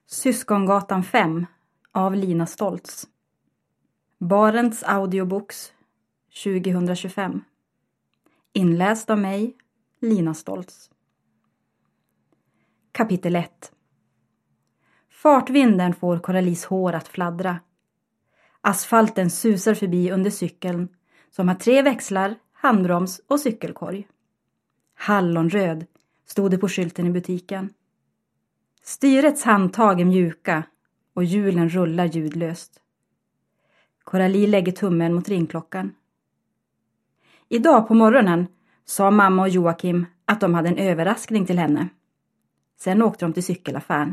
Syskongatan 5 av Lina Stoltz. Barents Audiobooks 2025. Inläst av mig, Lina Stoltz. Kapitel 1. Fartvinden får Coralies hår att fladdra. Asfalten susar förbi under cykeln som har 3 växlar, handbroms och cykelkorg. Hallonröd stod det på skylten i butiken. Styrets handtag är mjuka och hjulen rullar ljudlöst. Coralie lägger tummen mot ringklockan. Idag på morgonen sa mamma och Joakim att de hade en överraskning till henne. Sen åkte de till cykelaffären.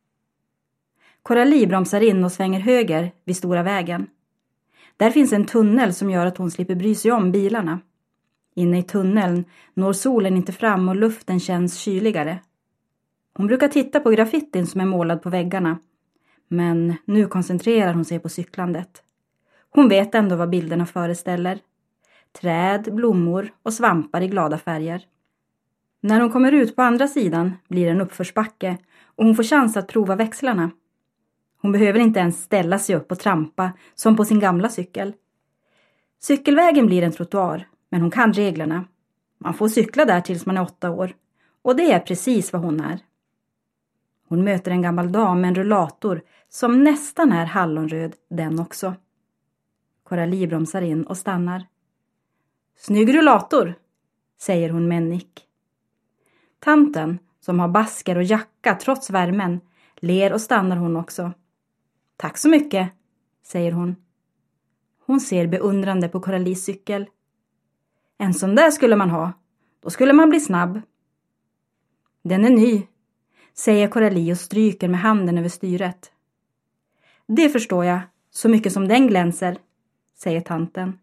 Coralie bromsar in och svänger höger vid stora vägen. Där finns en tunnel som gör att hon slipper bry sig om bilarna. Inne i tunneln når solen inte fram och luften känns kyligare. Hon brukar titta på graffitin som är målad på väggarna. Men nu koncentrerar hon sig på cyklandet. Hon vet ändå vad bilderna föreställer. Träd, blommor och svampar i glada färger. När hon kommer ut på andra sidan blir det en uppförsbacke och hon får chans att prova växlarna. Hon behöver inte ens ställa sig upp och trampa som på sin gamla cykel. Cykelvägen blir en trottoar, men hon kan reglerna. Man får cykla där tills man är 8 år. Och det är precis vad hon är. Hon möter en gammal dam med en rullator som nästan är hallonröd den också. Coralie bromsar in och stannar. Snygg rullator, säger hon med en nick. Tanten, som har basker och jacka trots värmen, ler och stannar hon också. Tack så mycket, säger hon. Hon ser beundrande på Coralies cykel. En sån där skulle man ha. Då skulle man bli snabb. Den är ny, säger Coralie och stryker med handen över styret. Det förstår jag, så mycket som den glänser, säger tanten.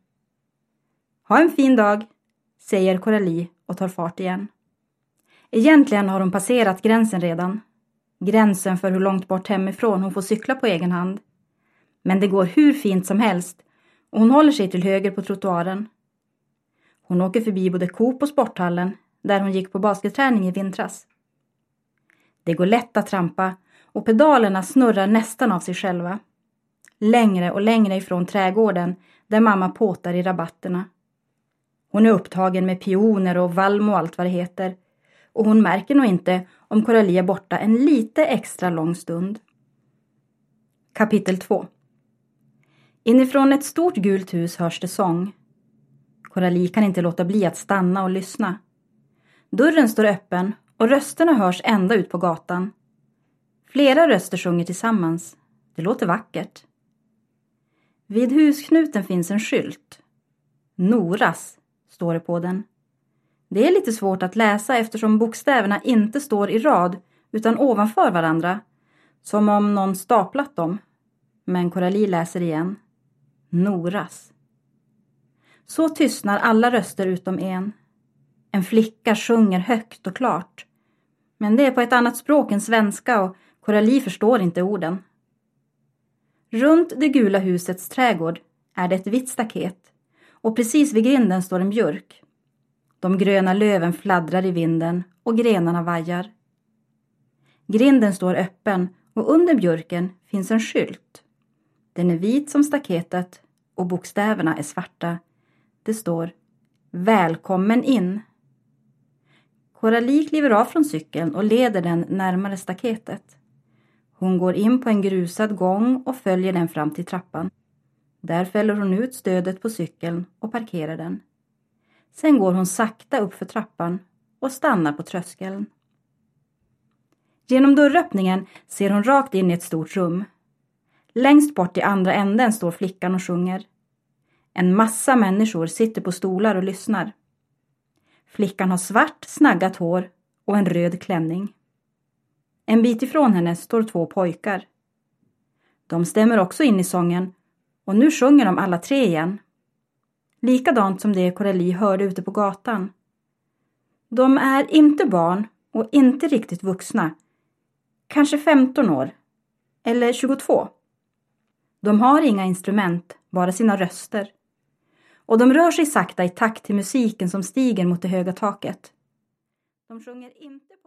Ha en fin dag, säger Coralie och tar fart igen. Egentligen har hon passerat gränsen redan. Gränsen för hur långt bort hemifrån hon får cykla på egen hand. Men det går hur fint som helst och hon håller sig till höger på trottoaren. Hon åker förbi både Coop och sporthallen där hon gick på basketträning i vintras. Det går lätt att trampa och pedalerna snurrar nästan av sig själva. Längre och längre ifrån trädgården där mamma påtar i rabatterna. Hon är upptagen med pioner och valm och allt vad det heter. Och hon märker nog inte om Coralie är borta en lite extra lång stund. Kapitel 2. Inifrån ett stort gult hus hörs det sång. Coralie kan inte låta bli att stanna och lyssna. Dörren står öppen och rösterna hörs ända ut på gatan. Flera röster sjunger tillsammans. Det låter vackert. Vid husknuten finns en skylt. Noras står det på den. Det är lite svårt att läsa eftersom bokstäverna inte står i rad utan ovanför varandra. Som om någon staplat dem. Men Coralie läser igen. Noras. Så tystnar alla röster utom en. En flicka sjunger högt och klart. Men det är på ett annat språk än svenska och Coralie förstår inte orden. Runt det gula husets trädgård är det ett vitt staket. Och precis vid grinden står en björk. De gröna löven fladdrar i vinden och grenarna vajar. Grinden står öppen och under björken finns en skylt. Den är vit som staketet och bokstäverna är svarta. Det står Välkommen in. Coralie kliver av från cykeln och leder den närmare staketet. Hon går in på en grusad gång och följer den fram till trappan. Där fäller hon ut stödet på cykeln och parkerar den. Sen går hon sakta upp för trappan och stannar på tröskeln. Genom dörröppningen ser hon rakt in i ett stort rum. Längst bort i andra änden står flickan och sjunger. En massa människor sitter på stolar och lyssnar. Flickan har svart, snaggat hår och en röd klänning. En bit ifrån henne står 2 pojkar. De stämmer också in i sången och nu sjunger de alla 3 igen. Likadant som det Coralie hörde ute på gatan. De är inte barn och inte riktigt vuxna. Kanske 15 år. Eller 22. De har inga instrument, bara sina röster. Och de rör sig sakta i takt till musiken som stiger mot det höga taket. De sjunger inte